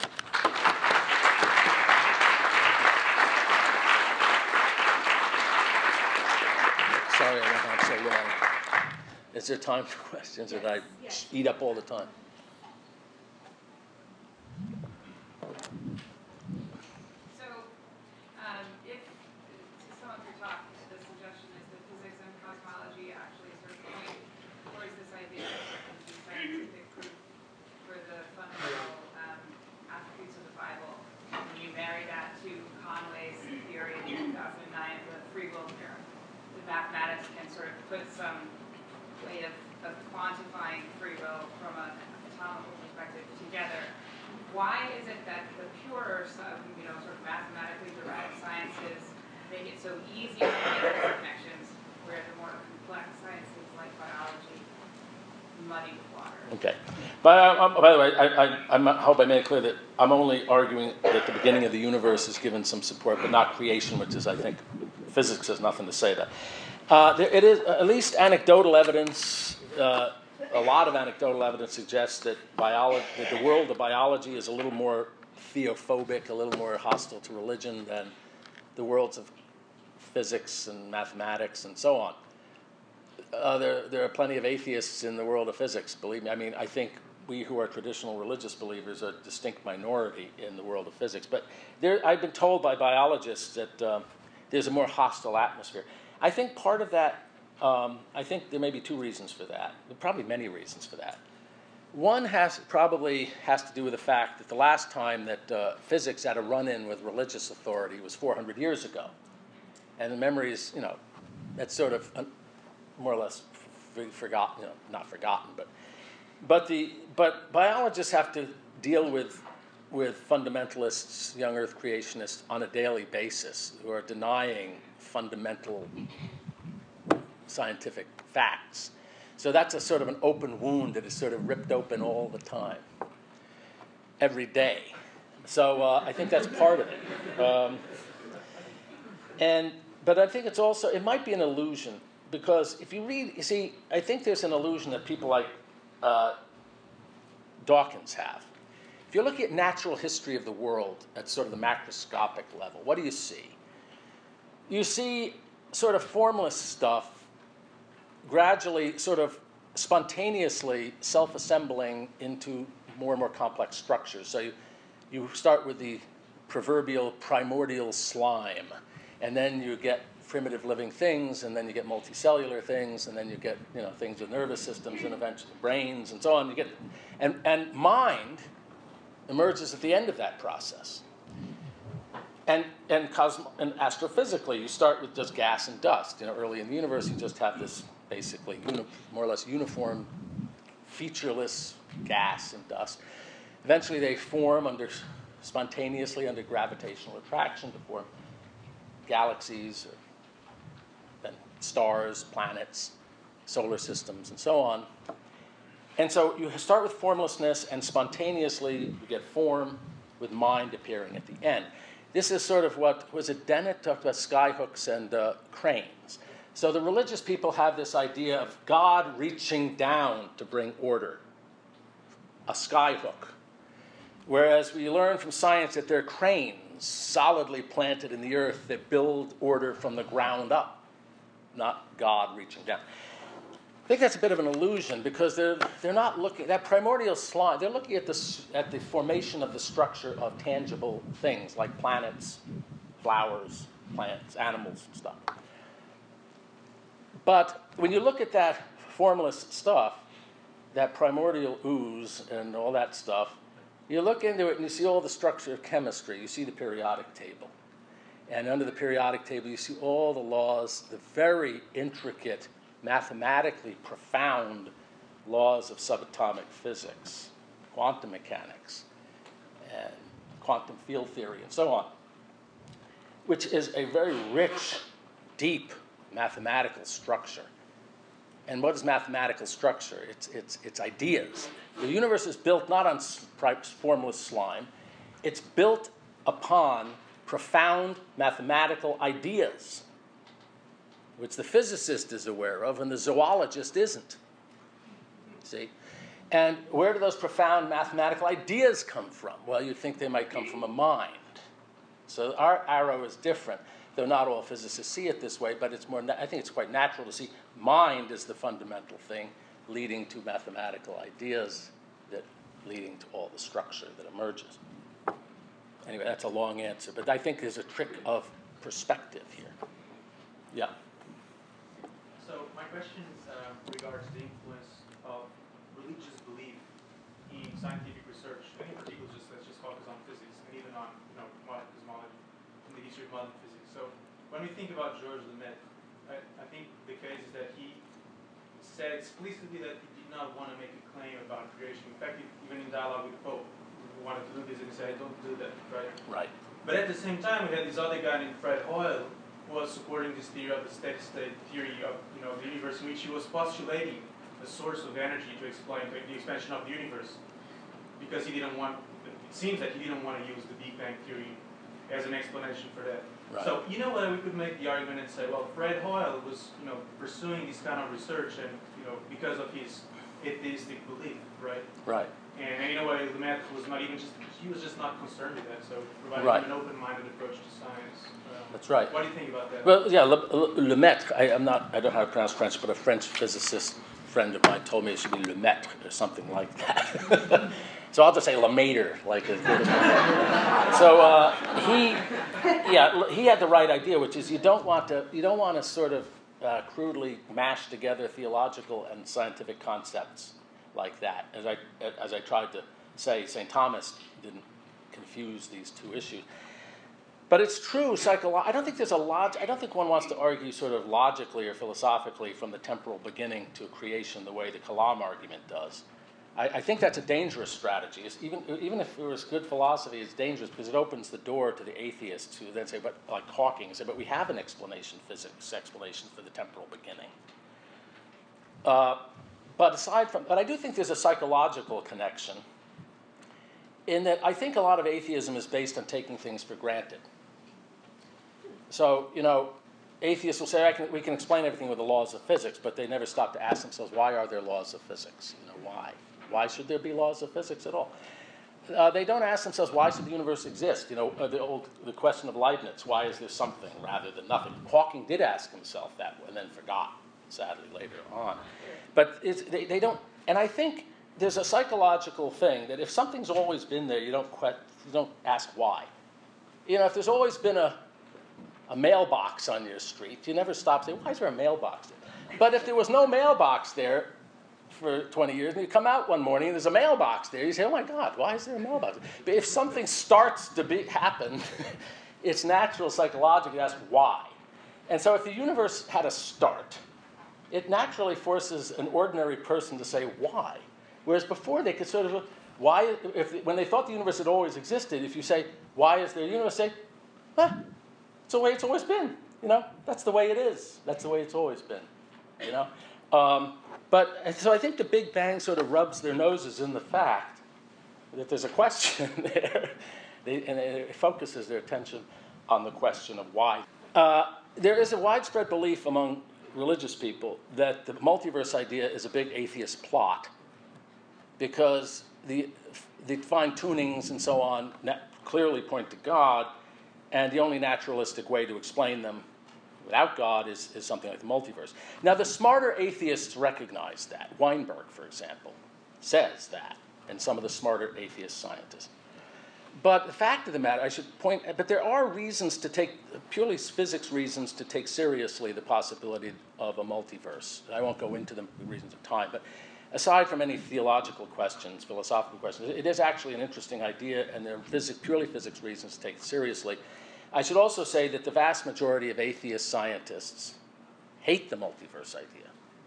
Sorry I went on so long. Is there time for questions, or did I eat up all the time? Mathematics can sort of put some way of quantifying free will from an atomical perspective together. Why is it that the purer, sort of mathematically derived sciences make it so easy to make those connections, where the more complex sciences like biology muddy the water? Okay. But by the way, I hope I made it clear that I'm only arguing that the beginning of the universe is given some support, but not creation, which is, I think, physics has nothing to say to that. It is at least anecdotal evidence. A lot of anecdotal evidence suggests that the world of biology is a little more theophobic, a little more hostile to religion than the worlds of physics and mathematics and so on. There are plenty of atheists in the world of physics, believe me. I mean, I think we who are traditional religious believers are a distinct minority in the world of physics. But I've been told by biologists that there's a more hostile atmosphere. I think part of that, I think there may be two reasons for that. There are probably many reasons for that. One probably has to do with the fact that the last time that physics had a run-in with religious authority was 400 years ago. And the memory is, that's sort of more or less forgotten, not forgotten, but biologists have to deal with fundamentalists, young earth creationists on a daily basis who are denying fundamental scientific facts. So that's a sort of an open wound that is sort of ripped open all the time, every day. So I think that's part of it. But I think it's also, it might be an illusion, because if you read, you see, I think there's an illusion that people like Dawkins have. If you're looking at natural history of the world at sort of the macroscopic level, what do you see? You see sort of formless stuff gradually, sort of spontaneously self-assembling into more and more complex structures. So you start with the proverbial primordial slime, and then you get primitive living things, and then you get multicellular things, and then you get things with nervous systems, and eventually brains, and so on. You get, and mind emerges at the end of that process. And astrophysically, you start with just gas and dust. Early in the universe, you just have this basically more or less uniform, featureless gas and dust. Eventually, they form spontaneously under gravitational attraction to form galaxies, or then stars, planets, solar systems, and so on. And so you start with formlessness, and spontaneously you get form, with mind appearing at the end. This is sort of what, was it Dennett talked about skyhooks and cranes. So the religious people have this idea of God reaching down to bring order, a skyhook. Whereas we learn from science that there are cranes solidly planted in the earth that build order from the ground up, not God reaching down. I think that's a bit of an illusion, because they're not looking, that primordial slime, they're looking at the formation of the structure of tangible things like planets, flowers, plants, animals, and stuff. But when you look at that formless stuff, that primordial ooze and all that stuff, you look into it and you see all the structure of chemistry. You see the periodic table. And under the periodic table, you see all the laws, the very intricate mathematically profound laws of subatomic physics, quantum mechanics, and quantum field theory, and so on, which is a very rich, deep mathematical structure. And what is mathematical structure? It's ideas. The universe is built not on formless slime. It's built upon profound mathematical ideas, which the physicist is aware of and the zoologist isn't. See? And where do those profound mathematical ideas come from? Well, you'd think they might come from a mind. So our arrow is different, though not all physicists see it this way, but it's more, I think it's quite natural to see mind as the fundamental thing leading to mathematical ideas that leading to all the structure that emerges. Anyway, that's a long answer, but I think there's a trick of perspective here. Yeah. So my question regards the influence of religious belief in scientific research, and in particular, let's just focus on physics, and even on modern cosmology, and the history of modern physics. So when we think about Georges Lemaitre, I think the case is that he said explicitly that he did not want to make a claim about creation. In fact, even in dialogue with the Pope, he wanted to do this, and he said, "Don't do that," right? Right. But at the same time, we had this other guy named Fred Hoyle, who was supporting this theory of the steady-state theory of the universe, in which he was postulating a source of energy to explain the expansion of the universe, because he didn't want. It seems that he didn't want to use the Big Bang theory as an explanation for that. Right. So whether we could make the argument and say, well, Fred Hoyle was pursuing this kind of research, and because of his atheistic belief, right? Right. And in a way, Lemaitre was not even he was just not concerned with that, so providing Right. an open-minded approach to science. That's right. What do you think about that? Well, yeah, Lemaitre, I don't know how to pronounce French, but a French physicist friend of mine told me it should be Lemaitre or something like that. So I'll just say Lemaitre, like a good. So he had the right idea, which is you don't want to sort of crudely mash together theological and scientific concepts like that. As I tried to say, St. Thomas didn't confuse these two issues. But it's true, I don't think one wants to argue sort of logically or philosophically from the temporal beginning to creation the way the Kalam argument does. I think that's a dangerous strategy. Even if it was good philosophy, it's dangerous because it opens the door to the atheists who then say, but like Hawking, say, but we have an physics explanation for the temporal beginning. But I do think there's a psychological connection in that I think a lot of atheism is based on taking things for granted. So, atheists will say, we can explain everything with the laws of physics, but they never stop to ask themselves, why are there laws of physics? Why? Why should there be laws of physics at all? They don't ask themselves, why should the universe exist? The question of Leibniz, why is there something rather than nothing? Hawking did ask himself that and then forgot, sadly, later on. But they don't, and I think there's a psychological thing that if something's always been there, you don't ask why. If there's always been a mailbox on your street, you never stop saying, why is there a mailbox there? But if there was no mailbox there for 20 years, and you come out one morning and there's a mailbox there, you say, oh my God, why is there a mailbox? But if something starts to happen, it's natural psychologically to ask why. And so if the universe had a start, it naturally forces an ordinary person to say why. Whereas before they could sort of, when they thought the universe had always existed, if you say, why is there a universe, say, it's the way it's always been. That's the way it is. That's the way it's always been. So I think the Big Bang sort of rubs their noses in the fact that there's a question there, and it focuses their attention on the question of why. There is a widespread belief among religious people that the multiverse idea is a big atheist plot because the fine-tunings and so on clearly point to God, and the only naturalistic way to explain them without God is something like the multiverse. Now, the smarter atheists recognize that. Weinberg, for example, says that, and some of the smarter atheist scientists. But the fact of the matter, but there are reasons to take, purely physics reasons, to take seriously the possibility of a multiverse. I won't go into the reasons of time, but aside from any theological questions, philosophical questions, it is actually an interesting idea, and there are purely physics reasons to take it seriously. I should also say that the vast majority of atheist scientists hate the multiverse idea.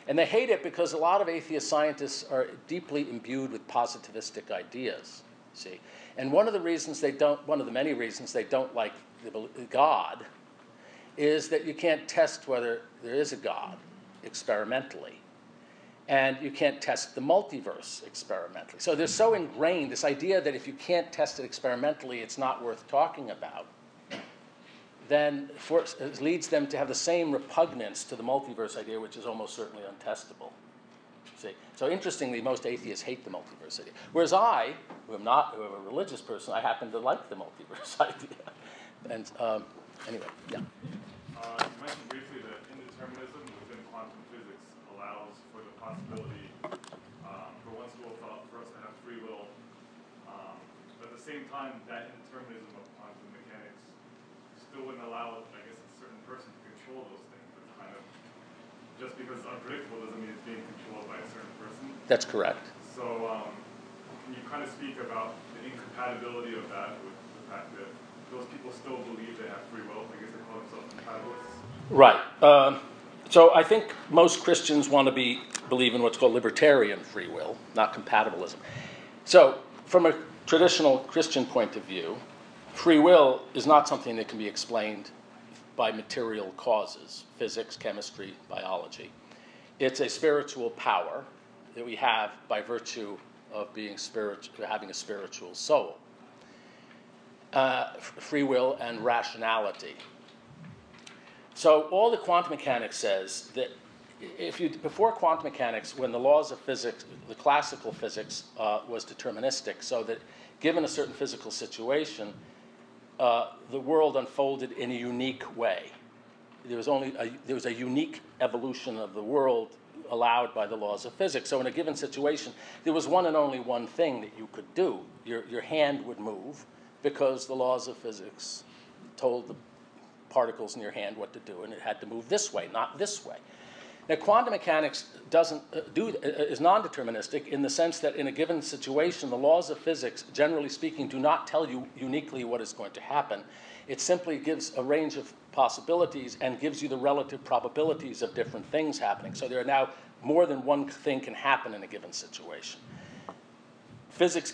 And they hate it because a lot of atheist scientists are deeply imbued with positivistic ideas, see. And one of the many reasons they don't like God is that you can't test whether there is a God experimentally. And you can't test the multiverse experimentally. So they're so ingrained, this idea that if you can't test it experimentally, it's not worth talking about, then it leads them to have the same repugnance to the multiverse idea, which is almost certainly untestable. See? So interestingly, most atheists hate the multiverse idea. Whereas I, who am a religious person, I happen to like the multiverse idea. And anyway, yeah. You mentioned briefly that indeterminism within quantum physics allows for the possibility for one school of thought for us to have free will. But at the same time, that indeterminism of quantum mechanics still wouldn't allow, I guess, a certain person to control those things. It's kind of, just because it's unpredictable doesn't mean it's being controlled by a certain person. That's correct. So can you kind of speak about the incompatibility of that with the fact that those people still believe they have free will? I guess they call themselves compatibilists. Right. So I think most Christians want to believe in what's called libertarian free will, not compatibilism. So from a traditional Christian point of view, free will is not something that can be explained by material causes, physics, chemistry, biology. It's a spiritual power that we have by virtue of having a spiritual soul. Free will and rationality. So all the quantum mechanics says that before quantum mechanics, when the laws of physics, the classical physics was deterministic, so that given a certain physical situation, the world unfolded in a unique way. There was a unique evolution of the world allowed by the laws of physics. So in a given situation, there was one and only one thing that you could do. Your hand would move because the laws of physics told the particles in your hand what to do, and it had to move this way, not this way. Now, quantum mechanics is non-deterministic in the sense that in a given situation, the laws of physics, generally speaking, do not tell you uniquely what is going to happen. It simply gives a range of possibilities and gives you the relative probabilities of different things happening. So there are now more than one thing can happen in a given situation. Physics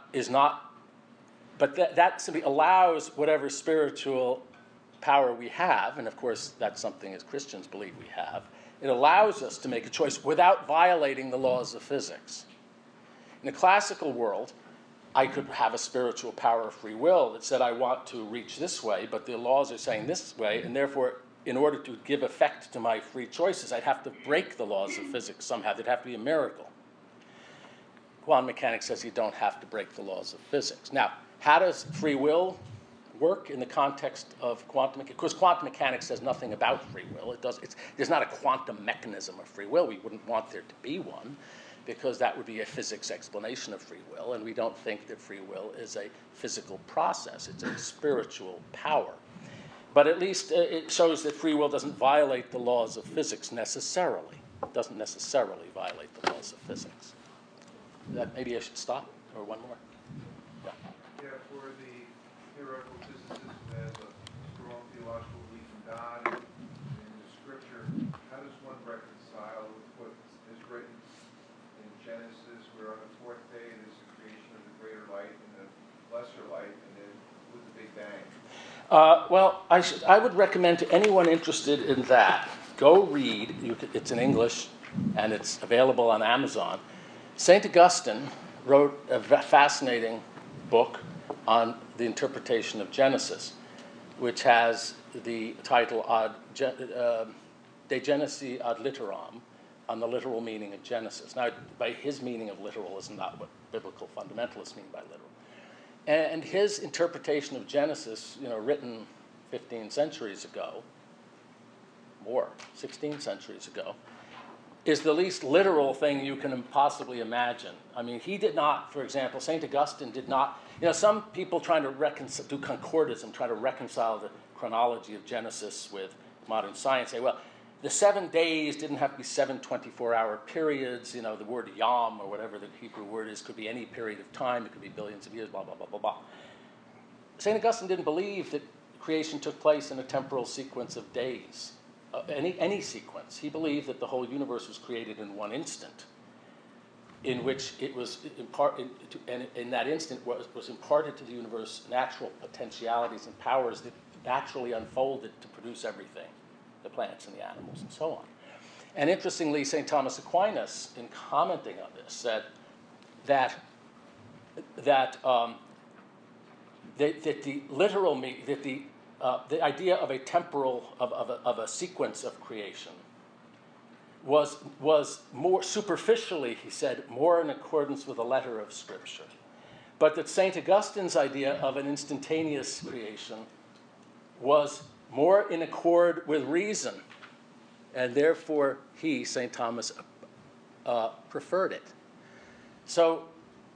but that simply allows whatever spiritual power we have, and of course that's something as Christians believe we have, it allows us to make a choice without violating the laws of physics. In the classical world, I could have a spiritual power of free will that said I want to reach this way, but the laws are saying this way, and therefore, in order to give effect to my free choices, I'd have to break the laws of physics somehow. There'd have to be a miracle. Quantum mechanics says you don't have to break the laws of physics. Now, how does free will work in the context of quantum mechanics? Of course, quantum mechanics says nothing about free will. There's not a quantum mechanism of free will. We wouldn't want there to be one, because that would be a physics explanation of free will, and we don't think that free will is a physical process. It's a spiritual power. But at least it shows that free will doesn't violate the laws of physics necessarily. It doesn't necessarily violate the laws of physics. Maybe I should stop, or one more? Yeah. Yeah, for the theoretical physicist who has a strong theological belief in God and in the Scripture, how does one reconcile with what is written in Genesis, where on the fourth day it is the creation of the greater light and the lesser light, and then with the Big Bang? Well, I would recommend to anyone interested in that, go read, it's in English, and it's available on Amazon. St. Augustine wrote a fascinating book on the interpretation of Genesis, which has the title De Genesi ad Litteram, on the literal meaning of Genesis. Now, by his meaning of literal is not what biblical fundamentalists mean by literal. And his interpretation of Genesis, written 15 centuries ago, more, 16 centuries ago, is the least literal thing you can possibly imagine. I mean, he did not, for example, St. Augustine did not, some people trying to do concordism, try to reconcile the chronology of Genesis with modern science, say, well, the 7 days didn't have to be 7 24-hour periods. The word yom, or whatever the Hebrew word is, could be any period of time. It could be billions of years, blah, blah, blah, blah, blah. St. Augustine didn't believe that creation took place in a temporal sequence of days. any sequence. He believed that the whole universe was created in one instant, in which it was and in that instant was imparted to the universe natural potentialities and powers that naturally unfolded to produce everything, the plants and the animals and so on. And interestingly, St. Thomas Aquinas, in commenting on this, said that the idea of a temporal of a sequence of creation was more superficially, he said, more in accordance with the letter of Scripture, but that St. Augustine's idea of an instantaneous creation was more in accord with reason, and therefore he, St. Thomas, preferred it. So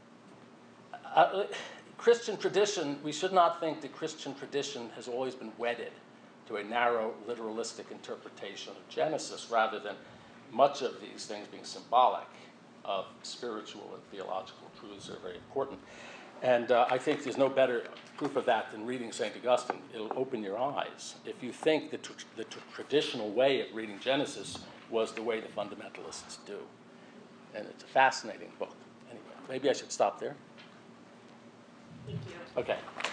Christian tradition, we should not think that Christian tradition has always been wedded to a narrow literalistic interpretation of Genesis, rather than much of these things being symbolic of spiritual and theological truths that are very important. And I think there's no better proof of that than reading St. Augustine. It'll open your eyes. If you think that the traditional way of reading Genesis was the way the fundamentalists do. And it's a fascinating book. Anyway, maybe I should stop there. Thank you. Okay.